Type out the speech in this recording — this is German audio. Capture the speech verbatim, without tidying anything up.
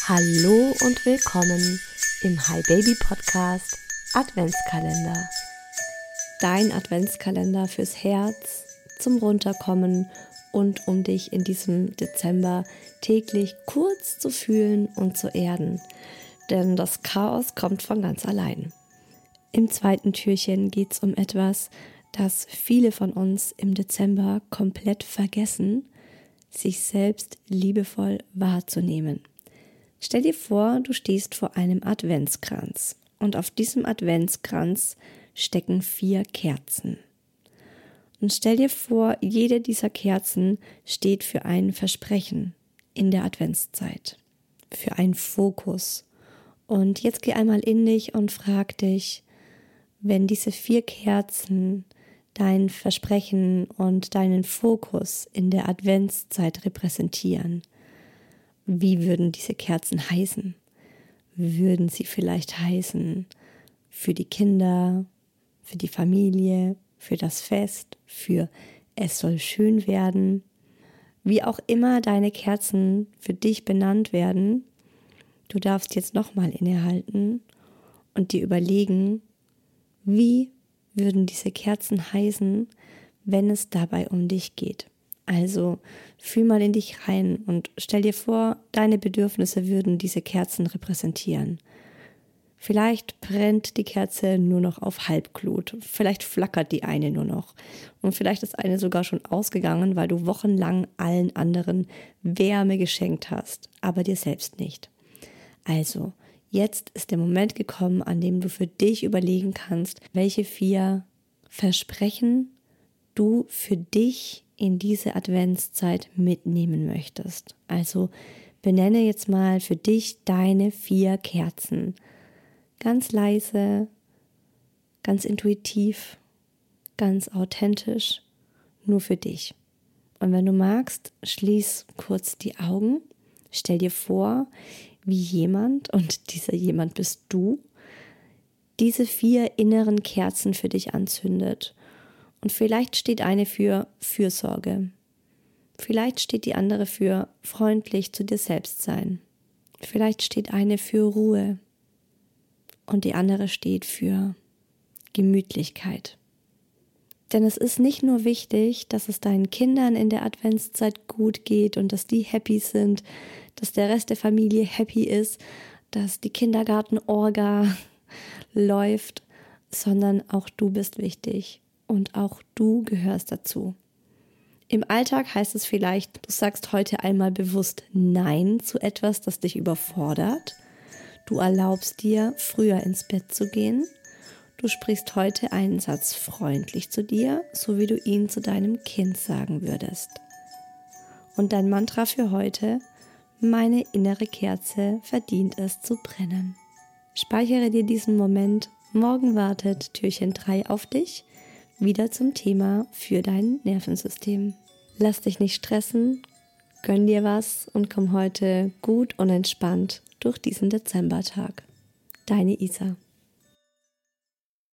Hallo und willkommen im Hi Baby Podcast Adventskalender. Dein Adventskalender fürs Herz, zum Runterkommen und um dich in diesem Dezember täglich kurz zu fühlen und zu erden. Denn das Chaos kommt von ganz allein. Im zweiten Türchen geht es um etwas, das viele von uns im Dezember komplett vergessen, sich selbst liebevoll wahrzunehmen. Stell dir vor, du stehst vor einem Adventskranz und auf diesem Adventskranz stecken vier Kerzen. Und stell dir vor, jede dieser Kerzen steht für ein Versprechen in der Adventszeit, für einen Fokus. Und jetzt geh einmal in dich und frag dich, wenn diese vier Kerzen dein Versprechen und deinen Fokus in der Adventszeit repräsentieren, wie würden diese Kerzen heißen? Würden sie vielleicht heißen für die Kinder, für die Familie, für das Fest, für es soll schön werden? Wie auch immer deine Kerzen für dich benannt werden, du darfst jetzt nochmal innehalten und dir überlegen, wie würden diese Kerzen heißen, wenn es dabei um dich geht. Also fühl mal in dich rein und stell dir vor, deine Bedürfnisse würden diese Kerzen repräsentieren. Vielleicht brennt die Kerze nur noch auf Halbglut, vielleicht flackert die eine nur noch und vielleicht ist eine sogar schon ausgegangen, weil du wochenlang allen anderen Wärme geschenkt hast, aber dir selbst nicht. Also, jetzt ist der Moment gekommen, an dem du für dich überlegen kannst, welche vier Versprechen du für dich in diese Adventszeit mitnehmen möchtest. Also benenne jetzt mal für dich deine vier Kerzen. Ganz leise, ganz intuitiv, ganz authentisch, nur für dich. Und wenn du magst, schließ kurz die Augen, stell dir vor, wie jemand, und dieser jemand bist du, diese vier inneren Kerzen für dich anzündet. Und vielleicht steht eine für Fürsorge. Vielleicht steht die andere für freundlich zu dir selbst sein. Vielleicht steht eine für Ruhe. Und die andere steht für Gemütlichkeit. Denn es ist nicht nur wichtig, dass es deinen Kindern in der Adventszeit gut geht und dass die happy sind, dass der Rest der Familie happy ist, dass die Kindergarten-Orga läuft, sondern auch du bist wichtig. Und auch du gehörst dazu. Im Alltag heißt es vielleicht, du sagst heute einmal bewusst Nein zu etwas, das dich überfordert. Du erlaubst dir, früher ins Bett zu gehen. Du sprichst heute einen Satz freundlich zu dir, so wie du ihn zu deinem Kind sagen würdest. Und dein Mantra für heute: Meine innere Kerze verdient es zu brennen. Speichere dir diesen Moment. Morgen wartet Türchen drei auf dich. Wieder zum Thema für dein Nervensystem. Lass dich nicht stressen, gönn dir was und komm heute gut und entspannt durch diesen Dezembertag. Deine Isa.